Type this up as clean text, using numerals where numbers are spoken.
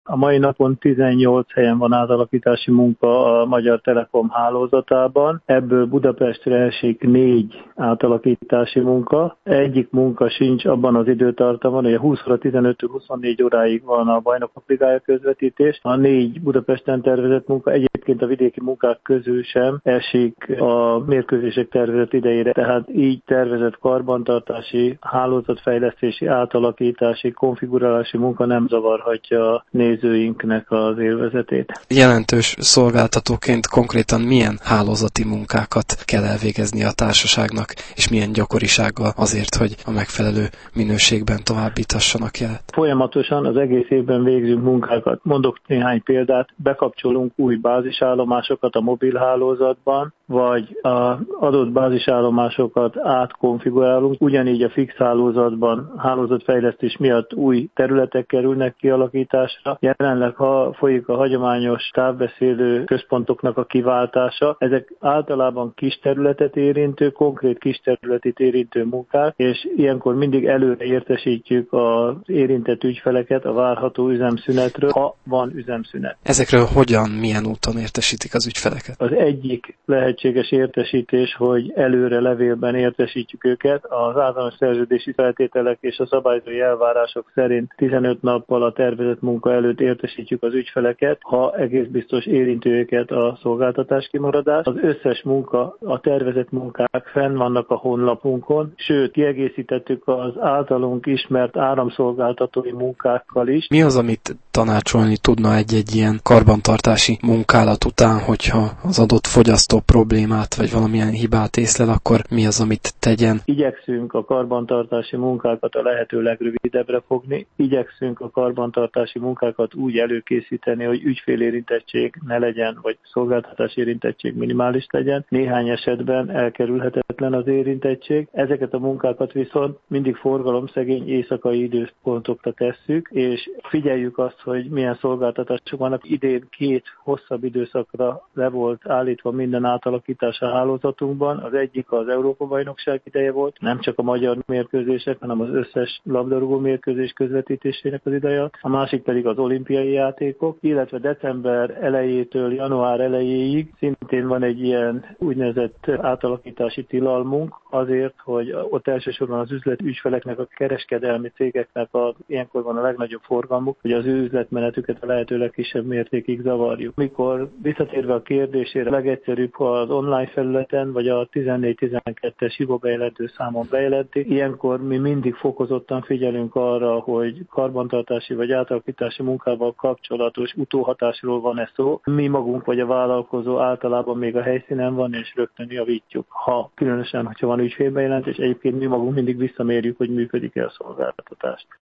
A mai napon 18 helyen van átalakítási munka a Magyar Telekom hálózatában, ebből Budapestre esik 4 átalakítási munka. Egyik munka sincs abban az időtartamon, hogy 20 óra 15-24 óráig van a Bajnokok Ligája közvetítés. A 4 Budapesten tervezett munka egyébként a vidéki munkák közül sem esik a mérkőzések tervezett idejére, tehát így tervezett karbantartási, hálózatfejlesztési, átalakítási, konfigurálási munka nem zavarhatja a nézőinknek az élvezetét. Jelentős szolgáltatóként konkrétan milyen hálózati munkákat kell elvégezni a társaságnak, és milyen gyakorisággal azért, hogy a megfelelő minőségben továbbítassanak jelet? Folyamatosan az egész évben végzünk munkákat. Mondok néhány példát, bekapcsolunk új bázisállomásokat a mobilhálózatban, vagy az adott bázisállomásokat átkonfigurálunk. Ugyanígy a fix hálózatban hálózatfejlesztés miatt új területek kerülnek kialakításra. Jelenleg folyik a hagyományos távbeszélő központoknak a kiváltása. Ezek általában kis területet érintő, konkrét kis területet érintő munkák, és ilyenkor mindig előre értesítjük az érintett ügyfeleket a várható üzemszünetről, ha van üzemszünet. Ezekről hogyan, milyen úton értesítik az ügyfeleket? Az egyik lehetséges értesítés, hogy előre levélben értesítjük őket. Az általános szerződési feltételek és a szabályozói elvárások szerint 15 nappal a tervezett munka előtt értesítjük az ügyfeleket, ha egész biztos érinti őket a szolgáltatás kimaradás. Az összes munka, a tervezett munkák fenn vannak a honlapunkon, sőt, kiegészítettük az általunk ismert áramszolgáltatói munkákkal is. Mi az, amit tanácsolni tudna egy ilyen karbantartási munkálat után, hogyha az adott fogyasztó problémát vagy valamilyen hibát észlel, akkor mi az, amit tegyen? Igyekszünk a karbantartási munkákat a lehető legrövidebbre fogni. Igyekszünk a karbantartási munkákat úgy előkészíteni, hogy ügyfélérintettség ne legyen, vagy szolgáltatási érintettség minimális legyen. Néhány esetben elkerülhetetlen az érintettség. Ezeket a munkákat viszont mindig forgalomszegény éjszakai időpontokra tesszük, és figyeljük azt, hogy milyen szolgáltatások vannak. Idén 2 hosszabb időszakra le volt állítva minden átalakítás a hálózatunkban. Az egyik az Európa-bajnokság ideje volt, nem csak a magyar mérkőzések, hanem az összes labdarúgó mérkőzés közvetítésének az ideje. A másik pedig az olimpiai játékok, illetve december elejétől január elejéig szintén van egy ilyen úgynevezett átalakítási tilalmunk, azért, hogy ott elsősorban az ügyfeleknek, a kereskedelmi cégeknek ilyenkor van a legnagyobb forgalmuk, hogy az ő üzletmenetüket a lehető legkisebb mértékig zavarjuk. Mikor visszatérve a kérdésére, a legegyszerűbb, ha az online felületen vagy a 1412-es hibabejelentő számon bejelentik, ilyenkor mi mindig fokozottan figyelünk arra, hogy karbantartási vagy átalakítási munkával kapcsolatos utóhatásról van-e szó. Mi magunk vagy a vállalkozó általában még a helyszínen van, és rögtön javítjuk. Különösen, hogyha van ügyfélbejelentés, egyébként mi magunk mindig visszamérjük, hogy működik-e a szolgáltatást.